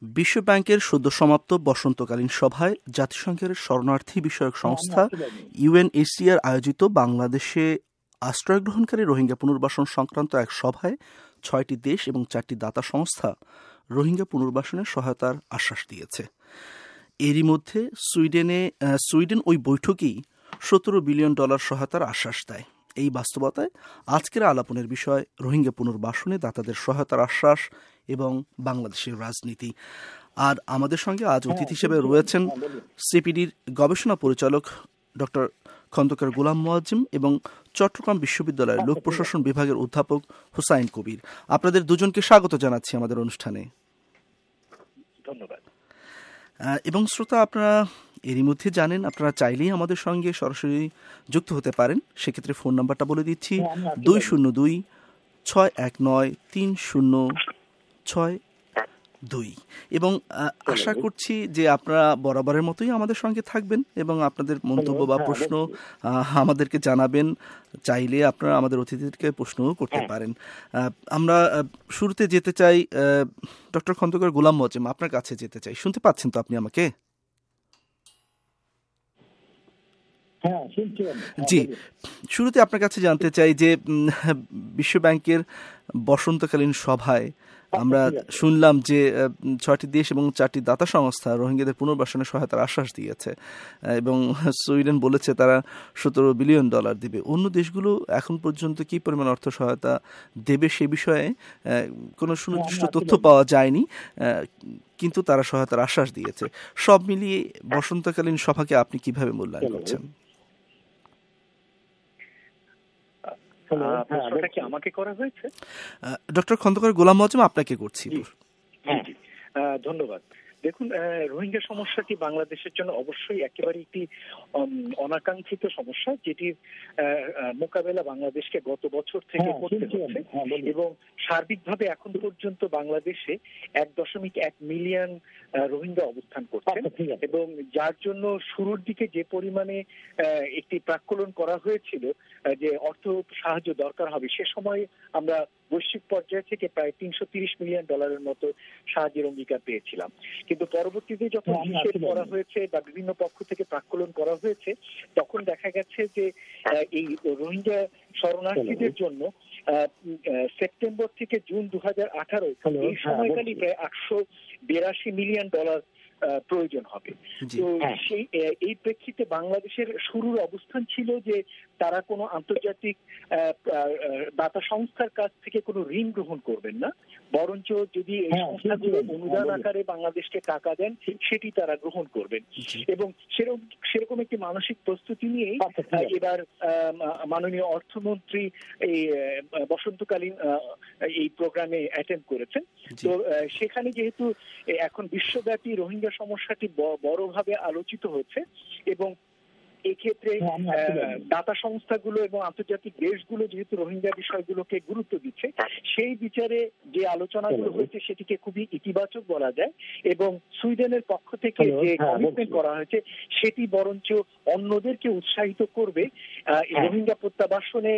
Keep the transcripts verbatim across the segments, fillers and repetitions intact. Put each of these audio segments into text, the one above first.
বিশ্বব্যাংকের সদ্য সমাপ্ত বসন্তকালীন সভায় জাতিসংঘের শরণার্থী বিষয়ক সংস্থা ইউএনএইচসিআর আয়োজিত বাংলাদেশে আশ্রয় গ্রহণকারী রোহিঙ্গা পুনর্বাসন সংক্রান্ত এক সভায় ছয়টি দেশ এবং চারটি দাতা সংস্থা রোহিঙ্গা পুনর্বাসনের সহায়তার আশ্বাস দিয়েছে। এরই মধ্যে সুইডেনে সুইডেন ওই বৈঠকেই সতেরো বিলিয়ন ডলার সহায়তার আশ্বাস দেয়। এই বাস্তবতায় আজকের আলাপনের বিষয় রোহিঙ্গা পুনর্বাসনে দাতাদের সহায়তার আশ্বাস এবং বাংলাদেশের রাজনীতি। আর আমাদের সঙ্গে আজ অতিথি হিসেবে রয়েছেন সিপিডির গবেষণা পরিচালক ডক্টর খন্দকার গোলাম মোয়াজ্জেম এবং চট্টগ্রাম বিশ্ববিদ্যালয়ের লোক প্রশাসন বিভাগের অধ্যাপক হুসাইন কবির। আপনাদের দুজনকে স্বাগত জানাচ্ছি আমাদের অনুষ্ঠানে। ধন্যবাদ। এবং শ্রোতা, আপনারা এরই মধ্যে জানেন, আপনারা চাইলেই আমাদের সঙ্গে সরাসরি যুক্ত হতে পারেন। সেক্ষেত্রে ফোন নাম্বারটা বলে দিচ্ছি, দুই শূন্য দুই ছয় এক নয় তিন শূন্য ছয় দুই। এবং আশা করছি যে আপনারা বরাবরের মতোই আমাদের সঙ্গে থাকবেন এবং আপনাদের মন্তব্য বা প্রশ্ন আমাদেরকে জানাবেন। চাইলে আপনারা আমাদের অতিথিদেরকে প্রশ্নও করতে পারেন। আমরা শুরুতে যেতে চাই ডক্টর খন্দকার গোলাম মোয়াজ্জেম, আপনার কাছে যেতে চাই। শুনতে পাচ্ছেন তো আপনি আমাকে? জি, শুরুতে আপনার কাছে জানতে চাই যে বিশ্বব্যাংকের বসন্তকালীন সভায় আমরা শুনলাম যে ছয়টি দেশ এবং চারটি দাতা সংস্থা রোহিঙ্গাদের পুনর্বাসনের সহায়তার আশ্বাস দিয়েছে এবং সুইডেন বলেছে তারা সতেরো বিলিয়ন ডলার দেবে। অন্য দেশগুলো এখন পর্যন্ত কি পরিমাণ অর্থ সহায়তা দেবে সে বিষয়ে কোনো সুনির্দিষ্ট তথ্য পাওয়া যায়নি, কিন্তু তারা সহায়তার আশ্বাস দিয়েছে। সব মিলিয়ে বসন্তকালীন সভাকে আপনি কিভাবে মূল্যায়ন করছেন? আমাকে করা হয়েছে ডক্টর খন্দকার গোলাম মোয়াজ্জেম, আপনাকে করছি। ধন্যবাদ। দেখুন, রোহিঙ্গা সমস্যাটি বাংলাদেশের জন্য অবশ্যই একেবারে একটি অনাকাঙ্ক্ষিত সমস্যা, যেটির মোকাবেলা বাংলাদেশকে গত বছর থেকে করতে হচ্ছে এবং সার্বিকভাবে এখন পর্যন্ত বাংলাদেশে এক দশমিক এক মিলিয়ন রোহিঙ্গা অবস্থান করছে এবং যার জন্য শুরুর দিকে যে পরিমাণে একটি প্রাক্কলন করা হয়েছিল যে অর্থ সাহায্য দরকার হবে, সে সময় আমরা বৈশ্বিক পর্যায় থেকে প্রায় তিনশো তিরিশ মিলিয়ন ডলারের মতো সাহায্যের অঙ্গীকার পেয়েছিলাম। কিন্তু পরবর্তীতে যখন হিসেব করা হয়েছে বা বিভিন্ন পক্ষ থেকে প্রাক্কলন করা হয়েছে, তখন দেখা গেছে যে এই রোহিঙ্গা শরণার্থীদের জন্য সেপ্টেম্বর থেকে জুন দু হাজার আঠারো এই সময়কালে প্রায় আটশো বিরাশি মিলিয়ন ডলার প্রয়োজন হবে। তো সেই এই প্রেক্ষিতে বাংলাদেশের শুরুর অবস্থান ছিল যে তারা কোনো আন্তর্জাতিক দাতা সংস্থার কাছ থেকে কোনো ঋণ গ্রহণ করবেন না, বরঞ্চ যদি এই সংস্থাগুলো অনুদান আকারে বাংলাদেশকে টাকা দেন সেটি তারা গ্রহণ করবেন। এবং সেরকম সেরকম একটি মানসিক প্রস্তুতি নিয়েই এবার মাননীয় অর্থমন্ত্রী এই বসন্তকালীন এই প্রোগ্রামে অ্যাটেন্ড করেছেন। তো সেখানে যেহেতু এখন বিশ্বব্যাপী রোহিঙ্গা সমস্যাটি বড়ভাবে আলোচিত হচ্ছে এবং এক্ষেত্রে দাতা সংস্থাগুলো এবং আন্তর্জাতিক দেশগুলো যেহেতু রোহিঙ্গা বিষয়গুলোকে গুরুত্ব দিচ্ছে, সেই বিচারে যে আলোচনাগুলো হয়েছে সেটিকে খুবই ইতিবাচক বলা যায় এবং সুইডেনের পক্ষ থেকে যে কমিটমেন্ট করা হয়েছে সেটি বরঞ্চ অন্যদেরকে উৎসাহিত করবে রোহিঙ্গা প্রত্যাবাসনে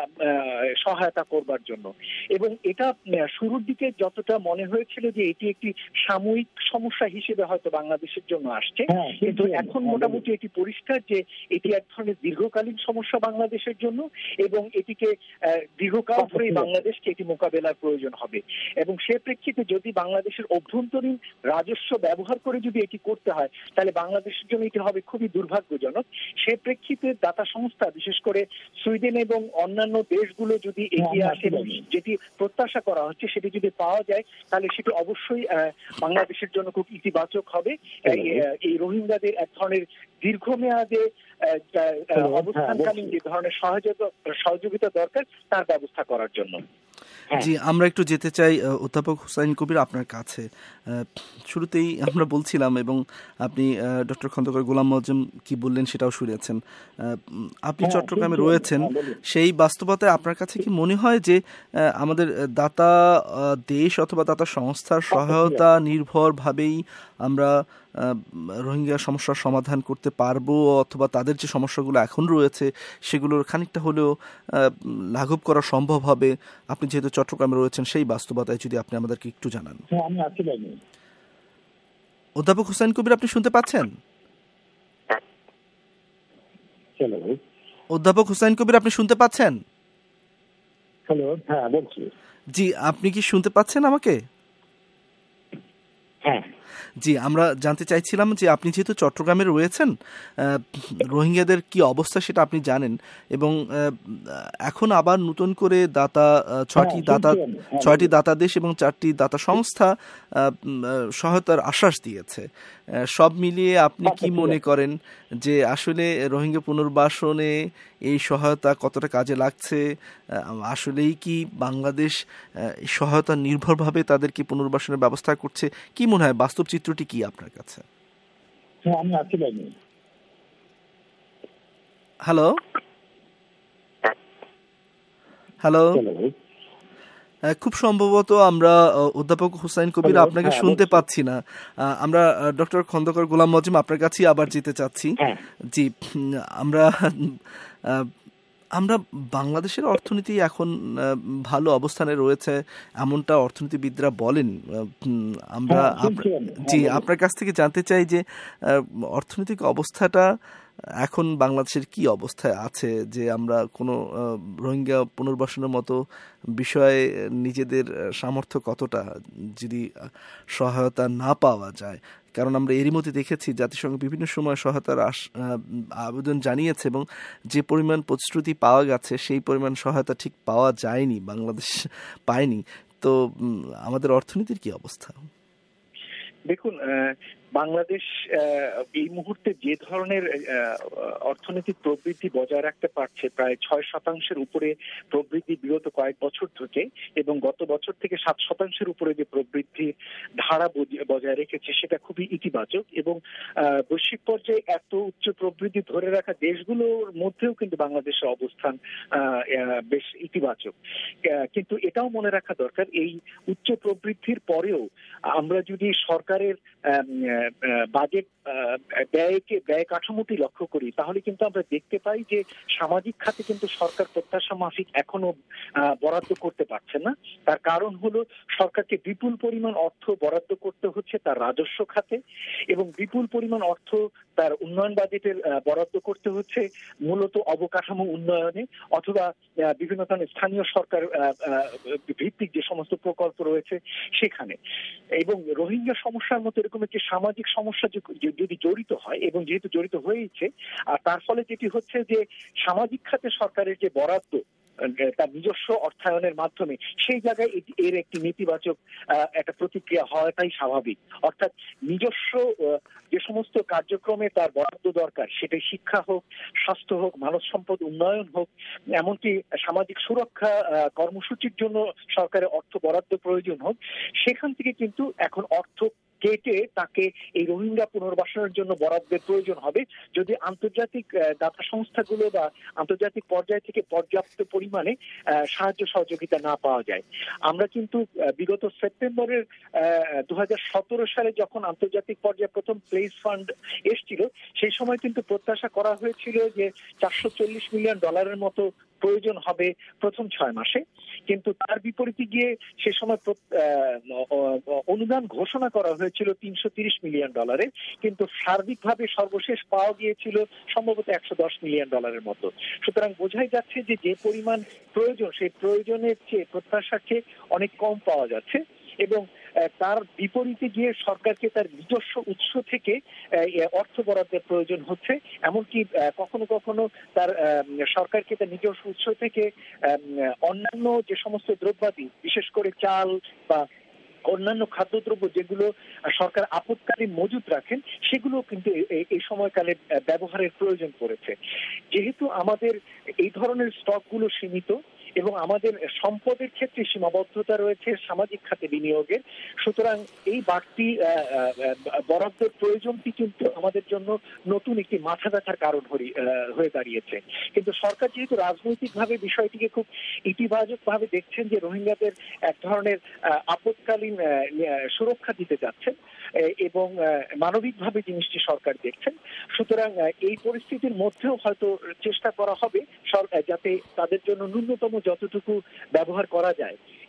সহায়তা করবার জন্য। এবং এটা শুরুর দিকে যতটা মনে হয়েছিল যে এটি একটি সাময়িক সমস্যা হিসেবে হয়তো বাংলাদেশের জন্য আসছে, কিন্তু এখন মোটামুটি এটি পরিষ্কার যে এটি এক ধরনের দীর্ঘকালীন সমস্যা বাংলাদেশের জন্য এবং এটিকে দীর্ঘকাল ধরেই বাংলাদেশকে এটি মোকাবেলার প্রয়োজন হবে। এবং সে প্রেক্ষিতে যদি বাংলাদেশের অভ্যন্তরীণ রাজস্ব ব্যবহার করে যদি এটি করতে হয়, তাহলে বাংলাদেশের জন্য এটি হবে খুবই দুর্ভাগ্যজনক। সে প্রেক্ষিতে দাতা সংস্থা বিশেষ করে সুইডেন এবং অন্যান্য দেশগুলো যদি এগিয়ে আসে, যেটি প্রত্যাশা করা হচ্ছে সেটি যদি পাওয়া যায়, তাহলে সেটি অবশ্যই বাংলাদেশের জন্য খুব ইতিবাচক হবে। এই রোহিঙ্গাদের এক ধরনের দীর্ঘমেয়াদে অবস্থানকালীন যে ধরনের সহযোগিতা দরকার তার ব্যবস্থা করার জন্য। জি, আমরা একটু যেতে চাই অধ্যাপক হুসাইন কবির আপনার কাছে। শুরুতেই আমরা বলছিলাম এবং আপনি ডক্টর খন্দকার গোলাম মোয়াজ্জেম কি বললেন সেটাও শুনেছেন। আপনি চট্টগ্রামে রয়েছেন, সেই বাস্তবতায় আপনার কাছে কি মনে হয় যে আমাদের দাতা দেশ অথবা দাতা সংস্থার সহায়তা নির্ভরভাবেই আমরা রোহিঙ্গা সমস্যার সমাধান করতে পারবো, অথবা তাদের যে সমস্যাগুলো এখন রয়েছে সেগুলোর খানিকটা হলেও লাঘব করা সম্ভব হবে? আপনি যেহেতু চট্টগ্রামে রয়েছেন, সেই বাস্তবতায় যদি আপনি আমাদেরকে একটু জানান। আমি আসলে অধ্যাপক হুসাইন কবির, আপনি শুনতে পাচ্ছেন? হ্যালো অধ্যাপক হুসাইন কবির, আপনি শুনতে পাচ্ছেন? হ্যালো, হ্যাঁ বলছি। জি, আপনি কি শুনতে পাচ্ছেন আমাকে? হ্যাঁ জি, আমরা জানতে চাইছিলাম যে আপনি যেহেতু চট্টগ্রামে রয়েছেন, রোহিঙ্গাদের কি অবস্থা সেটা আপনি জানেন, এবং এখন আবার নতুন করে দাতা ছয়টি দাতা ছয়টি দাতা দেশ এবং চারটি দাতা সংস্থা সহায়তার আশ্বাস দিয়েছে। সব মিলিয়ে আপনি কি মনে করেন যে আসলে রোহিঙ্গা পুনর্বাসনে এই সহায়তা কতটা কাজে লাগছে? আসলেই কি বাংলাদেশ সহায়তা নির্ভরভাবে তাদেরকে পুনর্বাসনের ব্যবস্থা করছে? কি মনে হয়, বাস্তব চিত্রটি কি আপনার কাছে? আমি আসলে হ্যালো হ্যালো খুব সম্ভবত আমরা অধ্যাপক হুসাইন কবির আপনাকে শুনতে পাচ্ছি না। আমরা ডক্টর খন্দকার গোলাম মজিম আপনার কাছেই আবার যেতে চাচ্ছি। জি, আমরা আমরা বাংলাদেশের অর্থনীতি এখন ভালো অবস্থানে রয়েছে এমনটা অর্থনীতিবিদরা বলেন। আমরা জি আপনার কাছ থেকে জানতে চাই যে অর্থনৈতিক অবস্থাটা এখন বাংলাদেশের কি অবস্থায় আছে, যে আমরা কোনো রোহিঙ্গা পুনর্বাসনের মতো বিষয়ে নিজেদের সামর্থ্য কতটা, যদি সহায়তা না পাওয়া যায়। কারণ আমরা এরই মধ্যে দেখেছি জাতিসংঘ বিভিন্ন সময় সহায়তার আবেদন জানিয়েছে এবং যে পরিমাণ প্রতিশ্রুতি পাওয়া গেছে সেই পরিমাণ সহায়তা ঠিক পাওয়া যায়নি, বাংলাদেশ পায়নি। তো আমাদের অর্থনীতির কি অবস্থা? দেখুন, বাংলাদেশ এই মুহূর্তে যে ধরনের অর্থনৈতিক প্রবৃদ্ধি বজায় রাখতে পারছে, প্রায় ছয় শতাংশের উপরে প্রবৃদ্ধি বিগত কয়েক বছর থেকে, এবং গত বছর থেকে সাত শতাংশের উপরে যে প্রবৃদ্ধির ধারা বজায় রেখেছে সেটা খুবই ইতিবাচক। এবং বৈশ্বিক পর্যায়ে এত উচ্চ প্রবৃদ্ধি ধরে রাখা দেশগুলোর মধ্যেও কিন্তু বাংলাদেশের অবস্থান বেশ ইতিবাচক। কিন্তু এটাও মনে রাখা দরকার, এই উচ্চ প্রবৃদ্ধির পরেও আমরা যদি সরকারের বাজেট ব্যয়কে ব্যয় কাঠামোটি লক্ষ্য করি, তাহলে কিন্তু আমরা দেখতে পাই যে সামাজিক খাতে কিন্তু সরকার প্রত্যাশা মাফিক এখনো বরাদ্দ করতে পারছে না। তার কারণ হলো সরকারকে বিপুল পরিমাণ অর্থ বরাদ্দ করতে হচ্ছে তার রাজস্ব খাতে, এবং বিপুল পরিমাণ অর্থ তার উন্নয়ন বাজেটের বরাদ্দ করতে হচ্ছে মূলত অবকাঠামো উন্নয়নে অথবা বিভিন্ন ধরনের স্থানীয় সরকার ভিত্তিক যে সমস্ত প্রকল্প রয়েছে সেখানে। এবং রোহিঙ্গা সমস্যার মতো এরকম একটি সামাজিক সমস্যা যদি জড়িত হয়, এবং যেহেতু জড়িত হয়েছে, আর তার ফলে যেটি হচ্ছে যে সামাজিক খাতে সরকারের যে বরাদ্দ তার নিজস্ব অর্থায়নের মাধ্যমে সেই জায়গায় এর একটি নেতিবাচক একটা প্রতিক্রিয়া হওয়াটাই স্বাভাবিক। অর্থাৎ নিজস্ব যে সমস্ত কার্যক্রমে তার বরাদ্দ দরকার, সেটাই শিক্ষা হোক, স্বাস্থ্য হোক, মানব সম্পদ উন্নয়ন হোক, এমনকি সামাজিক সুরক্ষা কর্মসূচির জন্য সরকারের অর্থ বরাদ্দ প্রয়োজন হোক, সেখান থেকে কিন্তু এখন অর্থ কেটে তাকে এই রোহিঙ্গা পুনর্বাসনের জন্য বরাদ্দের প্রয়োজন হবে, যদি আন্তর্জাতিক দাতা সংস্থাগুলো বা আন্তর্জাতিক পর্যায় থেকে পর্যাপ্ত পরিমাণে সাহায্য সহযোগিতা না পাওয়া যায়। আমরা কিন্তু বিগত সেপ্টেম্বরের দু হাজার সতেরো সালে যখন আন্তর্জাতিক পর্যায়ে প্রথম প্লেস ফান্ড এসেছিল, সেই সময় কিন্তু প্রত্যাশা করা হয়েছিল যে চারশো চল্লিশ মিলিয়ন ডলারের মতো প্রয়োজন হবে প্রথম ছয় মাসে, কিন্তু তার বিপরীতে গিয়ে সে সময় অনুদান ঘোষণা করা হয়েছিল তিনশো তিরিশ মিলিয়ন ডলারে, কিন্তু সার্বিকভাবে সর্বশেষ পাওয়া গিয়েছিল সম্ভবত একশো দশ মিলিয়ন ডলারের মতো। সুতরাং বোঝাই যাচ্ছে যে যে পরিমাণ প্রয়োজন সেই প্রয়োজনের চেয়ে প্রত্যাশার চেয়ে অনেক কম পাওয়া যাচ্ছে, এবং তার বিপরীতে গিয়ে সরকারকে তার নিজস্ব উৎস থেকে অর্থ বরাদ্দের প্রয়োজন হচ্ছে। এমনকি কখনো কখনো তার সরকারকে তার নিজস্ব উৎস থেকে অন্যান্য যে সমস্ত দ্রব্যাদি, বিশেষ করে চাল বা অন্যান্য খাদ্যদ্রব্য যেগুলো সরকার আপৎকালীন মজুত রাখেন, সেগুলো কিন্তু এই সময়কালে ব্যবহারের প্রয়োজন পড়েছে। যেহেতু আমাদের এই ধরনের স্টকগুলো সীমিত এবং আমাদের সম্পদের ক্ষেত্রে সীমাবদ্ধতা রয়েছে সামাজিক খাতে বিনিয়োগের, সুতরাং এই বাড়তি বরাদ্দের প্রয়োজনটি কিন্তু আমাদের জন্য নতুন একটি মাথা ব্যথার কারণ হয়ে দাঁড়িয়েছে। কিন্তু সরকার যেহেতু রাজনৈতিকভাবে বিষয়টিকে খুব ইতিবাচকভাবে দেখছেন যে রোহিঙ্গাদের এক ধরনের আপৎকালীন সুরক্ষা দিতে যাচ্ছেন এবং মানবিকভাবে জিনিসটি সরকার দেখছেন, সুতরাং এই পরিস্থিতির মধ্যেও হয়তো চেষ্টা করা হবে যাতে তাদের জন্য ন্যূনতম যতটুকু ব্যবহার করা যায়। এবং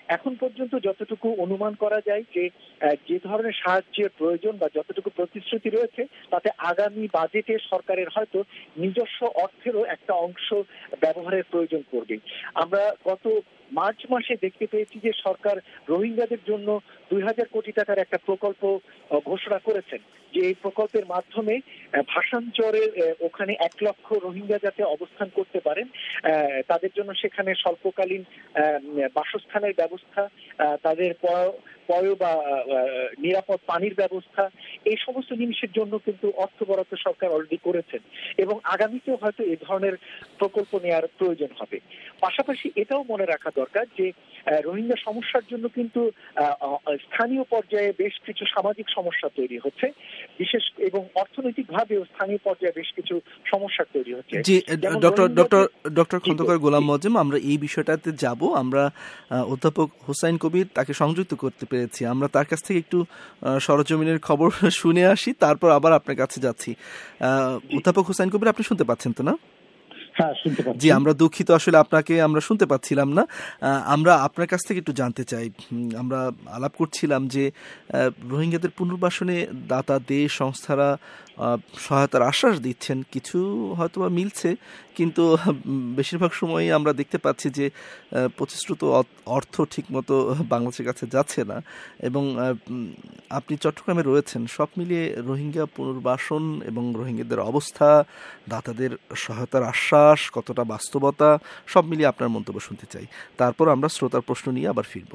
এখন পর্যন্ত যতটুকু অনুমান করা যায় যে যে ধরনের সাহায্যের প্রয়োজন বা যতটুকু প্রতিশ্রুতি রয়েছে তাতে আগামী বাজেটে সরকারের হয়তো নিজস্ব অর্থেরও একটা অংশ ব্যবহারের প্রয়োজন পড়বে। আমরা গত মার্চ মাসে দেখতে পেয়েছি যে সরকার রোহিঙ্গাদের জন্য দুই হাজার কোটি টাকার একটা প্রকল্প ঘোষণা করেছেন, যে এই প্রকল্পের মাধ্যমে ভাষাঞ্চরের ওখানে এক লক্ষ রোহিঙ্গা যাতে অবস্থান করতে পারেন, তাদের জন্য সেখানে স্বল্পকালীন বাসস্থানের ব্যবস্থা, তাদের পয় বা নিরাপদ পানির ব্যবস্থা, এই সমস্ত জিনিসের জন্য কিন্তু অর্থ বরাদ্দ সরকার অলরেডি করেছেন এবং আগামীতেও হয়তো এই ধরনের প্রকল্প নেওয়ার প্রয়োজন হবে। পাশাপাশি এটাও মনে রাখা দরকার যে রোহিঙ্গা সমস্যার জন্য কিন্তু স্থানীয় পর্যায়ে বেশ কিছু সামাজিক সমস্যা তৈরি হচ্ছে, বিশেষ এবং অর্থনৈতিকভাবেও স্থানীয় পর্যায়ে বেশ কিছু সমস্যা তৈরি হচ্ছে। জি, doctor doctor doctor Khondaker Golam Mozim, আমরা এই বিষয়টাতে যাব। আমরা অধ্যাপক হুসাইন কবির তাকে সংযুক্ত করতে পেরেছি, আমরা তার কাছ থেকে একটু সরজমিনের খবর শুনে আসি, তারপর আবার আপনার কাছে যাচ্ছি। অধ্যাপক হুসাইন কবির, আপনি শুনতে পাচ্ছেন তো না? জি, আমরা দুঃখিত, আসলে আপনাকে আমরা শুনতে পাচ্ছিলাম না। আমরা আপনার কাছ থেকে একটু জানতে চাই, আমরা আলাপ করছিলাম যে রোহিঙ্গাদের পুনর্বাসনে দাতা দেশ সংস্থারা সহায়তার আশ্বাস দিচ্ছেন, কিছু হয়তো বা মিলছে, কিন্তু বেশিরভাগ সময়ই আমরা দেখতে পাচ্ছি যে প্রতিশ্রুত অর্থ ঠিকমতো বাংলাদেশের কাছে যাচ্ছে না। এবং আপনি চট্টগ্রামে রয়েছেন, সব মিলিয়ে রোহিঙ্গা পুনর্বাসন এবং রোহিঙ্গাদের অবস্থা, দাতাদের সহায়তার আশ্বাস, কতটা বাস্তবতা, সব মিলিয়ে আপনার মন্তব্য শুনতে চাই। তারপর আমরা শ্রোতার প্রশ্ন নিয়ে আবার ফিরব।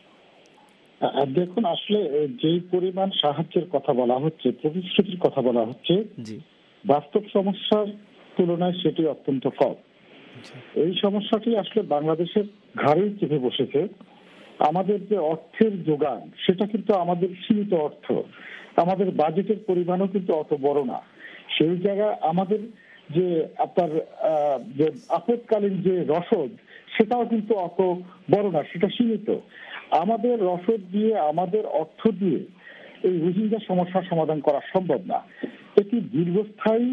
দেখুন, আসলে যে পরিমাণ সাহায্যের কথা বলা হচ্ছে, প্রতিশ্রুতির কথা বলা হচ্ছে, জি, বাস্তব সমস্যার তুলনায় সেটি অত্যন্ত কম। এই সমস্যাটি আসলে বাংলাদেশের ঘাড়েই চেপে বসেছে। আমাদের যে অর্থের যোগান, সেটা কিন্তু আমাদের সীমিত অর্থ, আমাদের বাজেটের পরিমাণও কিন্তু অত বড় না। সেই জায়গায় আমাদের যে আপনার যে আপৎকালীন যে রসদ, সেটাও কিন্তু অত বড় না, সেটা সীমিত। আমাদের রসদ দিয়ে, আমাদের অর্থ দিয়ে এই রোহিঙ্গা সমস্যার সমাধান করা সম্ভব না। এটি দীর্ঘস্থায়ী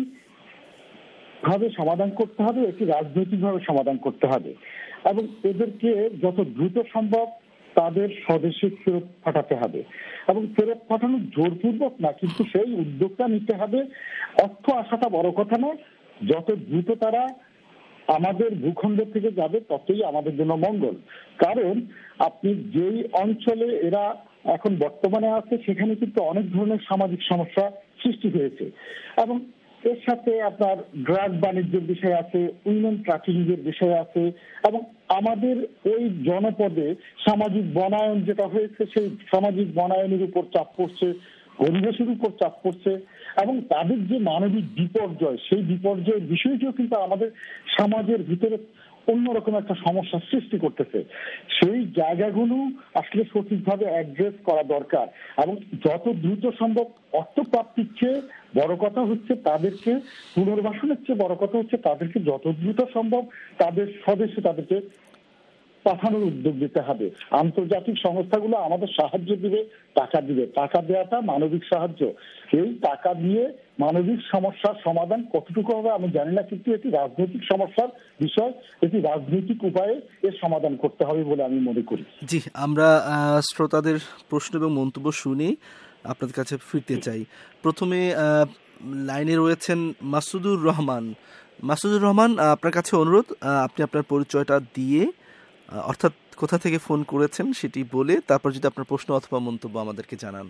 ভাবে সমাধান করতে হবে, এটি রাজনৈতিকভাবে সমাধান করতে হবে এবং এদেরকে যত দ্রুত সম্ভব তাদের স্বদেশে ফেরত পাঠাতে হবে এবং ফেরত পাঠানো জোরপূর্বক না, কিন্তু সেই উদ্যোগটা নিতে হবে। অর্থ আসাটা বড় কথা না, যত দ্রুত তারা আমাদের ভূখণ্ড থেকে যাবে ততই আমাদের জন্য মঙ্গল। কারণ আপনি যেই অঞ্চলে এরা এখন বর্তমানে আছে সেখানে কিন্তু অনেক ধরনের সামাজিক সমস্যা সৃষ্টি হয়েছে এবং এর সাথে আপনার ড্রাগ বাণিজ্যের বিষয় আছে, উইমেন ট্রাফিকিং এর বিষয় আছে এবং আমাদের ওই জনপদে সামাজিক বনায়ন যেটা হয়েছে, সেই সামাজিক বনায়নের উপর চাপ পড়ছে, পরিবেশের উপর চাপ পড়ছে এবং তাদের যে মানবিক বিপর্যয়, সেই বিপর্যয়ের বিষয়টিও কিন্তু আমাদের সমাজের ভিতরে অন্যরকম একটা সমস্যার সৃষ্টি করতেছে। সেই জায়গাগুলো আসলে সঠিকভাবে অ্যাড্রেস করা দরকার এবং যত দ্রুত সম্ভব অর্থ প্রাপ্তির চেয়ে বড় কথা হচ্ছে তাদেরকে পুনর্বাসনের চেয়ে বড় কথা হচ্ছে তাদেরকে যত দ্রুত সম্ভব তাদের স্বদেশে তাদেরকে পাঠানোর উদ্যোগ দিতে হবে। আন্তর্জাতিক সংস্থাগুলো আমাদের সাহায্য দিবে, টাকা দিবে, টাকা দেওয়াটা মানবিক সাহায্য। এই টাকা দিয়ে মানবিক সমস্যার সমাধান কতটুকু হবে আমি জানি না, কিন্তু এটি রাজনৈতিক সমস্যার বিষয়, এটি রাজনৈতিক উপায়ে এর সমাধান করতে হবে বলে আমি মনে করি। জি, আমরা শ্রোতাদের প্রশ্ন এবং মন্তব্য শুনে আপনাদের কাছে ফিরতে চাই। প্রথমে লাইনে রয়েছেন মাসুদুর রহমান। মাসুদুর রহমান, আপনার কাছে অনুরোধ, আপনি আপনার পরিচয়টা দিয়ে, অর্থাৎ কোথা থেকে ফোন করেছেন সেটি বলে, তারপর যদি আপনার প্রশ্ন অথবা মন্তব্য আমাদেরকে জানান।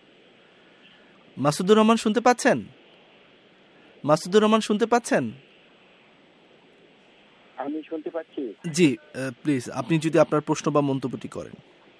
মাসুদুর রহমান শুনতে পাচ্ছেন? মাসুদুর রহমান শুনতে পাচ্ছেন? আমি শুনতে পাচ্ছি। জি, প্লিজ আপনি যদি আপনার প্রশ্ন বা মন্তব্যটি করেন।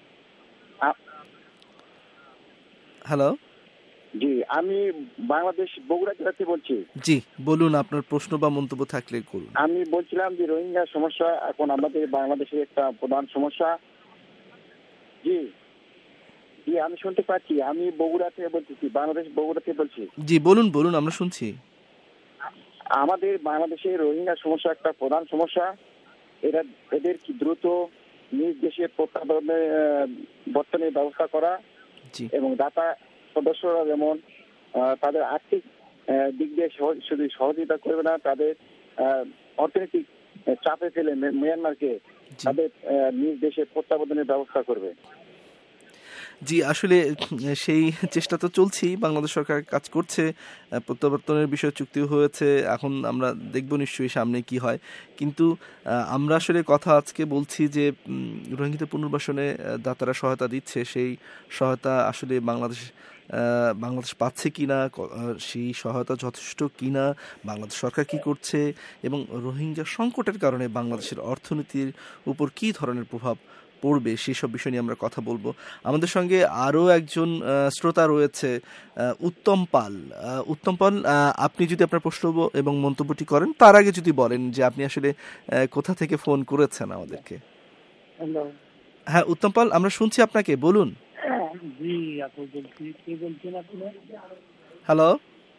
হ্যালো। জি, আমি বাংলাদেশ বগুড়া জেলা থেকে বলছি। জি, বলুন, আপনার প্রশ্ন বা মন্তব্য থাকলে করুন। আমি বলছিলাম যে রোহিঙ্গা সমস্যা এখন আমাদের বাংলাদেশের একটা প্রধান সমস্যা। জি জি আমি শুনতে পাচ্ছি। আমি বগুড়া থেকে বলছি, বাংলাদেশ বগুড়া থেকে বলছি। জি, বলুন বলুন, আমরা শুনছি। আমাদের বাংলাদেশে রোহিঙ্গা সমস্যা একটা প্রধান সমস্যা। এরা এদের কি দ্রুত নিজ দেশে প্রত্যাবর্তনের বর্তমানে ব্যবস্থা করা এবং দাতা সদস্যরা যেমন তাদের আর্থিক দিক দিয়ে শুধু সহযোগিতা করবে না, তাদের অর্থনৈতিক চাপে ফেলে মিয়ানমারকে তাদের নিজ দেশে প্রত্যাবর্তনের ব্যবস্থা করবে। জি, আসলে সেই চেষ্টা তো চলছেই, বাংলাদেশ সরকার কাজ করছে, প্রত্যাবর্তনের বিষয়ে চুক্তি হয়েছে, এখন আমরা দেখব নিশ্চয়ই সামনে কি হয়। কিন্তু আমরা আসলে কথা আজকে বলছি যে রোহিঙ্গাদের পুনর্বাসনে দাতারা সহায়তা দিচ্ছে, সেই সহায়তা আসলে বাংলাদেশ বাংলাদেশ পাচ্ছে কিনা, সেই সহায়তা যথেষ্ট কিনা, বাংলাদেশ সরকার কি করছে, এবং রোহিঙ্গা সংকটের কারণে বাংলাদেশের অর্থনীতির উপর কী ধরনের প্রভাব পড়বে সেসব বিষয় নিয়ে আমরা কথা বলবো। আমাদের সঙ্গে আরও একজন শ্রোতা রয়েছে, উত্তম পাল। উত্তম পাল, আপনি যদি আপনার প্রশ্ন এবং মন্তব্যটি করেন তার আগে যদি বলেন যে আপনি আসলে কোথা থেকে ফোন করেছেন আমাদেরকে। হ্যাঁ উত্তম পাল, আমরা শুনছি আপনাকে, বলুন। হ্যালো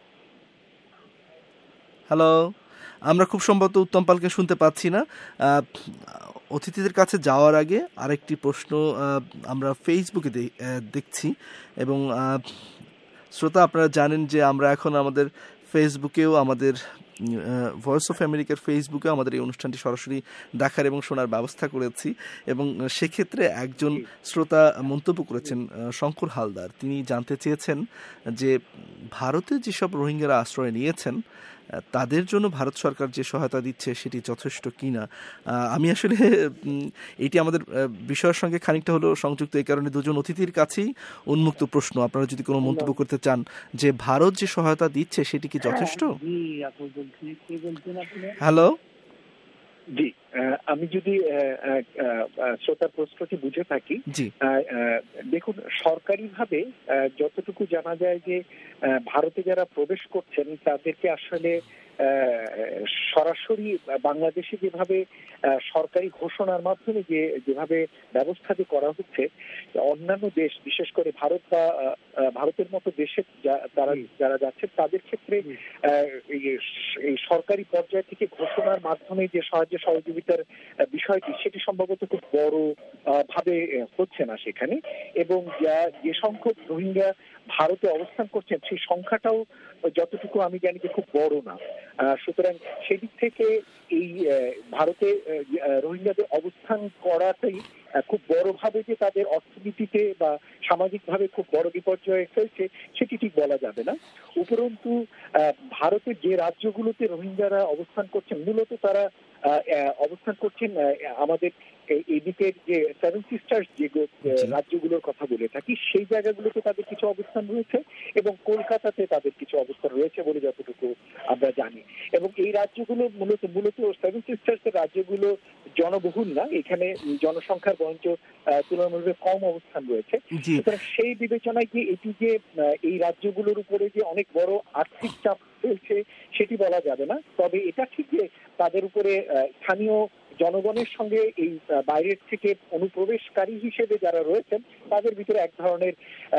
হ্যালো আমরা খুব সম্ভবত উত্তম পালকে শুনতে পাচ্ছি না। অতিথিদের কাছে যাওয়ার আগে আরেকটি প্রশ্ন আমরা ফেসবুকে দেখছি, এবং শ্রোতা আপনারা জানেন যে আমরা এখন আমাদের ফেসবুকেও, আমাদের ভয়েস অফ আমেরিকার ফেসবুকেও আমাদের এই অনুষ্ঠানটি সরাসরি দেখার এবং শোনার ব্যবস্থা করেছি, এবং সেক্ষেত্রে একজন শ্রোতা মন্তব্য করেছেন, শঙ্কর হালদার। তিনি জানতে চেয়েছেন যে ভারতে যেসব রোহিঙ্গারা আশ্রয় নিয়েছেন তাদের জন্য ভারত সরকার যে সহায়তা দিচ্ছে সেটি যথেষ্ট কিনা। আমি আসলে এটি আমাদের বিষয়ের সঙ্গে খানিকটা হলো সংযুক্ত, এই কারণে দুজন অতিথির কাছেই উন্মুক্ত প্রশ্ন, আপনারা যদি কোনো মন্তব্য করতে চান যে ভারত যে সহায়তা দিচ্ছে সেটি কি যথেষ্ট। হ্যালো জি, আমি যদি শ্রোতার প্রশ্নটি বুঝে থাকি, দেখুন সরকারিভাবে যতটুকু জানা যায় যে ভারতে যারা প্রবেশ করছেন তাদেরকে আসলে সরাসরি বাংলাদেশে যেভাবে সরকারি ঘোষণার মাধ্যমে যে যেভাবে ব্যবস্থা যে করা হচ্ছে, অন্যান্য দেশ বিশেষ করে ভারত বা ভারতের মতো দেশে তারা যারা যাচ্ছে তাদের ক্ষেত্রে এই সরকারি পর্যায় থেকে ঘোষণার মাধ্যমে যে সাহায্য সহযোগিতার বিষয়টি সেটি সম্ভবত খুব বড় ভাবে হচ্ছে না সেখানে, এবং যা যে সংখ্যক রোহিঙ্গা ভারতে অবস্থান করছেন সেই সংখ্যাটাও যতটুকু আমি জানি যে খুব বড় না। সুতরাং সেদিক থেকে এই ভারতে রোহিঙ্গাদের অবস্থান করাটাই খুব বড়ভাবে যে তাদের অর্থনীতিতে বা সামাজিকভাবে খুব বড় বিপর্যয়ে ফেলছে সেটি ঠিক বলা যাবে না। উপরন্তু ভারতের যে রাজ্যগুলোতে রোহিঙ্গারা অবস্থান করছেন মূলত তারা অবস্থান করছেন আমাদের এদিকের যে সেভেন সিস্টার্স যে রাজ্যগুলোর কথা বলে থাকি সেই জায়গাগুলোতে তাদের কিছু অবস্থান রয়েছে, এবং কলকাতাতে তাদের কিছু অবস্থান রয়েছে বলে যতটুকু আমরা জানি। এবং এই রাজ্যগুলো মূলত মূলত সেভেন সিস্টার্স এর রাজ্যগুলো জনবহুল না, এখানে জনসংখ্যার বরঞ্চ তুলনামূলক কম অবস্থান রয়েছে। সুতরাং সেই বিবেচনায় যে এটি যে এই রাজ্যগুলোর উপরে যে অনেক বড় আর্থিক চাপ ফেলছে সেটি বলা যাবে না। তবে এটা ঠিক যে তাদের উপরে স্থানীয় জনগণের সঙ্গে এই বাইরের থেকে অনুপ্রবেশকারী হিসেবে যারা রয়েছেন তাদের ভিতরে এক ধরনের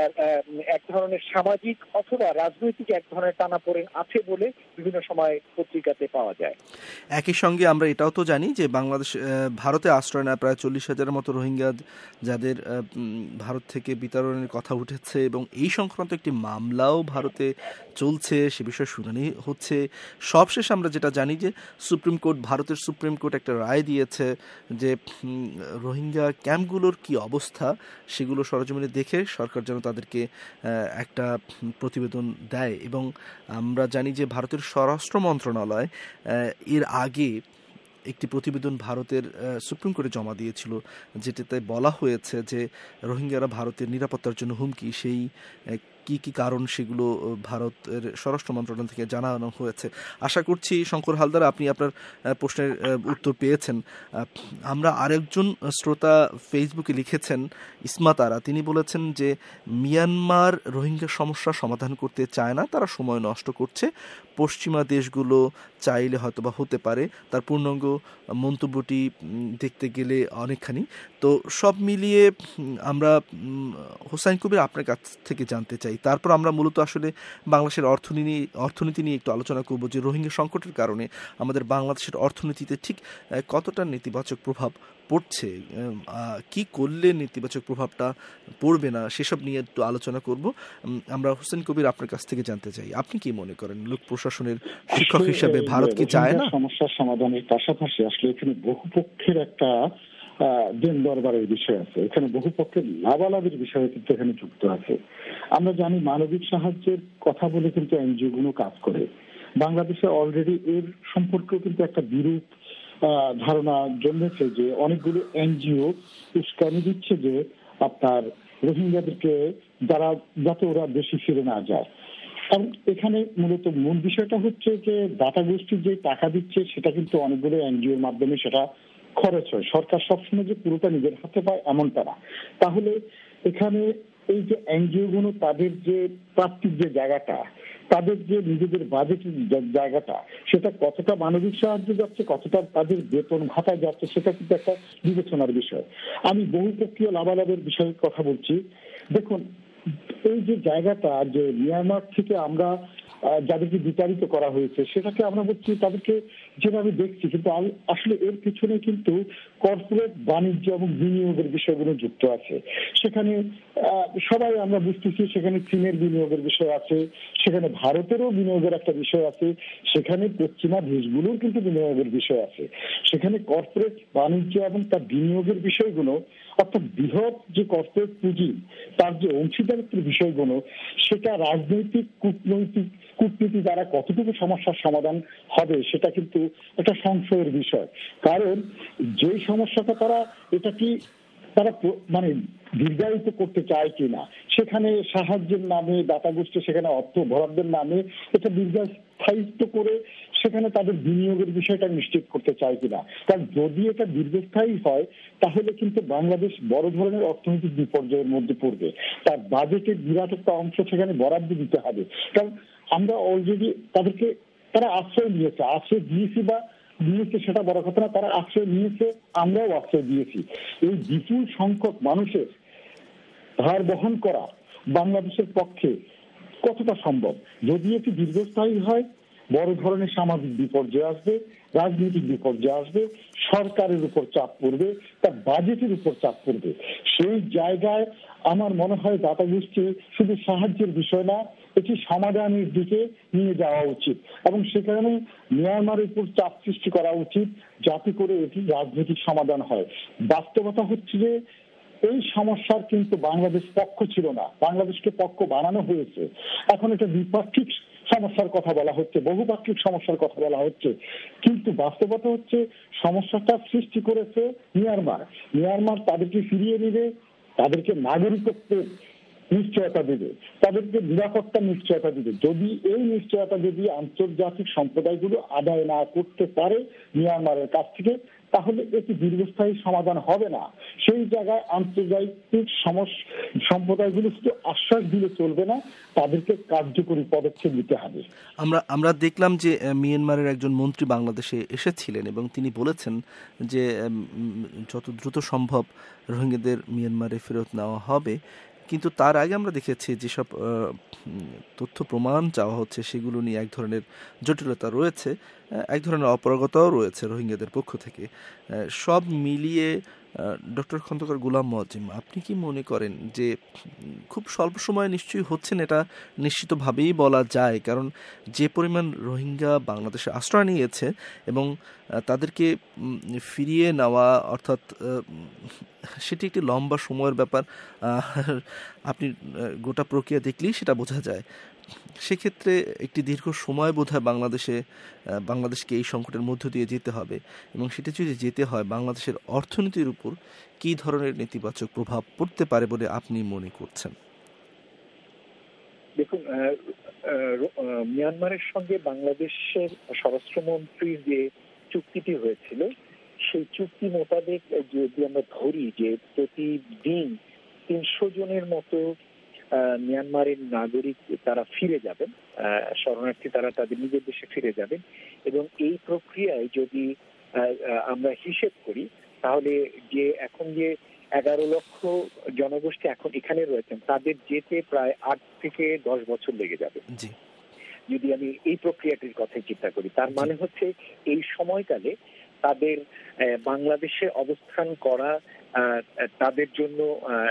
এক ধরনের সামাজিক অথবা রাজনৈতিক এক ধরনের টানাপোড়েন আছে বলে বিভিন্ন সময় পত্রিকাতে পাওয়া যায়। একই সঙ্গে আমরা এটাও তো জানি যে বাংলাদেশ ভারতে আশ্রয় নেয় প্রায় চল্লিশ হাজারের মতো রোহিঙ্গা যাদের ভারত থেকে বিতরণের কথা উঠেছে, এবং এই সংক্রান্ত একটি মামলাও ভারতে চলছে, সে বিষয়ে শুনানি হচ্ছে। সবশেষ আমরা যেটা জানি যে সুপ্রিম কোর্ট, ভারতের সুপ্রিম কোর্ট একটা রায় দিয়েছে যে রোহিঙ্গা ক্যাম্পগুলোর কি অবস্থা সেগুলো সরজমিনে দেখে সরকার যেন তাদেরকে একটা প্রতিবেদন দেয়। এবং আমরা জানি যে ভারতের স্বরাষ্ট্র মন্ত্রণালয় এর আগে একটি প্রতিবেদন ভারতের সুপ্রিম কোর্টে জমা দিয়েছিল, যেটাতে বলা হয়েছে যে রোহিঙ্গারা ভারতের নিরাপত্তার জন্য হুমকি, সেই কি কি কারণ সেগুলো ভারতের স্বরাষ্ট্র মন্ত্রণালয় থেকে জানানো হয়েছে। আশা করছি শঙ্কর হালদার আপনি আপনার প্রশ্নের উত্তর পেয়েছেন। আমরা আরেকজন শ্রোতা ফেসবুকে লিখেছেন, ইসমা তারা, তিনি বলেছেন যে মিয়ানমার রোহিঙ্গা সমস্যা সমাধান করতে চায় না, তারা সময় নষ্ট করছে, পশ্চিমা দেশগুলো চাইলে হয়তো বা হতে পারে। তার পূর্ণাঙ্গ মন্তব্যটি দেখতে গেলে অনেকখানি। তো সব মিলিয়ে আমরা হোসাইন কবির আপনার কাছ থেকে জানতে চাই চাই। তারপর আমরা মূলত আসলে বাংলাদেশের অর্থনীতি অর্থনীতি নিয়ে একটু আলোচনা করব যে রোহিঙ্গা সংকটের কারণে আমাদের বাংলাদেশের অর্থনীতিতে ঠিক কতটা নেতিবাচক প্রভাব পড়ছে, কি করলে নেতিবাচক প্রভাবটা পড়বে না সেসব নিয়ে একটু আলোচনা করব। আমরা হোসেন কবির আপনার কাছ থেকে জানতে চাই, আপনি কি মনে করেন লোক প্রশাসনের শিক্ষক হিসেবে ভারত কি চায় না সমস্যার সমাধানের পাশাপাশি আসলে এখানে বহুপক্ষের একটা দেন দরবারের বিষয় আছে, এখানে বহুপক্ষের লাভালাভের বিষয় কিন্তু এখানে যুক্ত আছে। আমরা জানি মানবিক সাহায্যের কথা বলে কিন্তু এনজিও গুলো কাজ করে। বাংলাদেশে অলরেডি এর সম্পর্কেও কিন্তু একটা বিরূপ ধারণা জন্মেছে যে অনেকগুলো এনজিও উস্কানি দিচ্ছে যে আপনার রোহিঙ্গাদেরকে যারা যাতে ওরা বেশি ফিরে না যায়। কারণ এখানে মূলত মূল বিষয়টা হচ্ছে যে দাতা গোষ্ঠীর যে টাকা দিচ্ছে সেটা কিন্তু অনেকগুলো এনজিওর মাধ্যমে সেটা খরচ হয়, সরকার সবসময় যে পুরোটা নিজের হাতে পায় এমনটা না। তাহলে এখানে এই যে এনজিও গুলো তাদের যে প্রাপ্তির যে জায়গাটা, তাদের যে নিজেদের বাজেটের জায়গাটা, সেটা কতটা মানবিক সাহায্য যাচ্ছে, কতটা তাদের বেতন ভাতায় যাচ্ছে, সেটা কিন্তু একটা বিবেচনার বিষয়। আমি বহুপক্ষীয় লাভালাভের বিষয়ে কথা বলছি। দেখুন, এই যে জায়গাটা যে মিয়ানমার থেকে আমরা যাদেরকে বিতাড়িত করা হয়েছে সেটাকে আমরা বলছি তাদেরকে যেভাবে দেখছি, কিন্তু আসলে এর পিছনে কিন্তু কর্পোরেট বাণিজ্য এবং বিনিয়োগের বিষয়গুলো যুক্ত আছে। সেখানে সবাই আমরা বুঝতেছি সেখানে চীনের বিনিয়োগের বিষয় আছে, সেখানে ভারতেরও বিনিয়োগের একটা বিষয় আছে, সেখানে পশ্চিমা দেশগুলোর কিন্তু বিনিয়োগের বিষয় আছে। সেখানে কর্পোরেট বাণিজ্য এবং তার বিনিয়োগের বিষয়গুলো, অর্থাৎ বৃহৎ যে কর্পোরেট পুঁজি তার যে অংশীদারিত্বের বিষয়গুলো, সেটা রাজনৈতিক কূটনৈতিক কূটনীতি দ্বারা কতটুকু সমস্যার সমাধান হবে সেটা কিন্তু একটা সংশয়ের বিষয়। কারণ যে সমস্যাটা তারা এটা কি তারা মানে দীর্ঘায়িত করতে চায় কিনা, সেখানে সাহায্যের নামে দাতা গোষ্ঠী সেখানে অর্থ বরাদ্দের নামে এটা দীর্ঘস্থায়িত্ব করে সেখানে তাদের বিনিয়োগের বিষয়টা নিশ্চিত করতে চায় কিনা। কারণ যদি এটা দীর্ঘস্থায়ী হয় তাহলে কিন্তু বাংলাদেশ বড় ধরনের অর্থনৈতিক বিপর্যয়ের মধ্যে পড়বে। তার বাজেটের বিরাট একটা অংশ সেখানে বরাদ্দ দিতে হবে। কারণ আমরা অলরেডি তাদেরকে তারা আশ্রয় দিয়েছে, আশ্রয় দিয়েছি বা দিয়েছে সেটা বড় কথা না, তারা আশ্রয় নিয়েছে, আমরাও আশ্রয় দিয়েছি। এই বিপুল সংখ্যক মানুষের ভার বহন করা বাংলাদেশের পক্ষে কতটা সম্ভব? যদি এটি দীর্ঘস্থায়ী হয় বড় ধরনের সামাজিক বিপর্যয় আসবে, রাজনৈতিক বিপর্যয় আসবে, সরকারের উপর চাপ পড়বে, তার বাজেটের উপর চাপ পড়বে। সেই জায়গায় আমার মনে হয় দাতা গোষ্ঠী শুধু সাহায্যের বিষয় না, এটি সমাধানের দিকে নিয়ে যাওয়া উচিত এবং সেখানে মিয়ানমারের উপর চাপ সৃষ্টি করা উচিত যাতে করে এটি রাজনৈতিক সমাধান হয়। বাস্তবতা হচ্ছে যে এই সমস্যার কিন্তু বাংলাদেশ পক্ষ ছিল না, বাংলাদেশকে পক্ষ বানানো হয়েছে। এখন এটা দ্বিপাক্ষিক সমস্যার কথা বলা হচ্ছে, বহুপাক্ষিক সমস্যার কথা বলা হচ্ছে, কিন্তু বাস্তবতা হচ্ছে সমস্যাটা সৃষ্টি করেছে মিয়ানমার। মিয়ানমার তাদেরকে ফিরিয়ে নেবে, তাদেরকে নাগরিকত্বের নিশ্চয়তা দেবে, তাদেরকে নিরাপত্তার নিশ্চয়তা দেবে। যদি এই নিশ্চয়তা যদি আন্তর্জাতিক সম্প্রদায়গুলো আদায় না করতে পারে মিয়ানমারের কাছ থেকে, তাহলে এটি দীর্ঘস্থায়ী সমাধান হবে না। সেই জায়গায় আন্তর্জাতিক সম্প্রদায়গুলো শুধু আশ্বাস দিলে চলবে না, তাদেরকে কার্যকরী পদক্ষেপ নিতে হবে। আমরা আমরা দেখলাম যে মিয়ানমারের একজন মন্ত্রী বাংলাদেশে এসেছিলেন এবং তিনি বলেছেন যে যত দ্রুত সম্ভব রোহিঙ্গাদের মিয়ানমারে ফেরত নেওয়া হবে। কিন্তু তার আগে আমরা দেখেছি যেসব তথ্য প্রমাণ চাওয়া হচ্ছে সেগুলো নিয়ে এক ধরনের জটিলতা রয়েছে, এক ধরনের অপারগতাও রয়েছে রোহিঙ্গাদের পক্ষ থেকে। সব মিলিয়ে ডক্টর খন্দকার গোলাম মজিম, আপনি কি মনে করেন যে খুব স্বল্প সময়ে নিশ্চয়ই হচ্ছেন, এটা নিশ্চিতভাবেই বলা যায়, কারণ যে পরিমাণ রোহিঙ্গা বাংলাদেশে আশ্রয় নিয়েছে এবং তাদেরকে ফিরিয়ে নেওয়া অর্থাৎ সেটি একটি লম্বা সময়ের ব্যাপার, আপনি গোটা প্রক্রিয়া দেখলেই সেটা বোঝা যায়। সেক্ষেত্রে একটি দীর্ঘ সময় বোধহয় বাংলাদেশে বাংলাদেশকে এই সংকটের মধ্য দিয়ে যেতে হবে এবং সেটা যদি যেতে হয় বাংলাদেশের অর্থনীতির উপর কী ধরনের নেতিবাচক প্রভাব পড়তে পারে বলে আপনি মনে করছেন? দেখুন, মিয়ানমারের সঙ্গে বাংলাদেশের স্বরাষ্ট্রমন্ত্রীর যে চুক্তিটি হয়েছিল সেই চুক্তি মোতাবেক যদি আমরা ধরি যে প্রতিদিন তিনশো জনের মতো মিয়ানমারের নাগরিক তারা ফিরে যাবেন, শরণার্থী তারা তাদের নিজের দেশে ফিরে যাবেন, এবং এই প্রক্রিয়ায় যদি আমরা হিসেব করি তাহলে যে এখন যে এগারো লক্ষ জনগোষ্ঠী এখন এখানে রয়েছেন, তাদের যেতে প্রায় আট থেকে দশ বছর লেগে যাবে যদি আমি এই প্রক্রিয়াটির কথাই চিন্তা করি। তার মানে হচ্ছে এই সময়কালে তাদের বাংলাদেশে অবস্থান করা, তাদের জন্য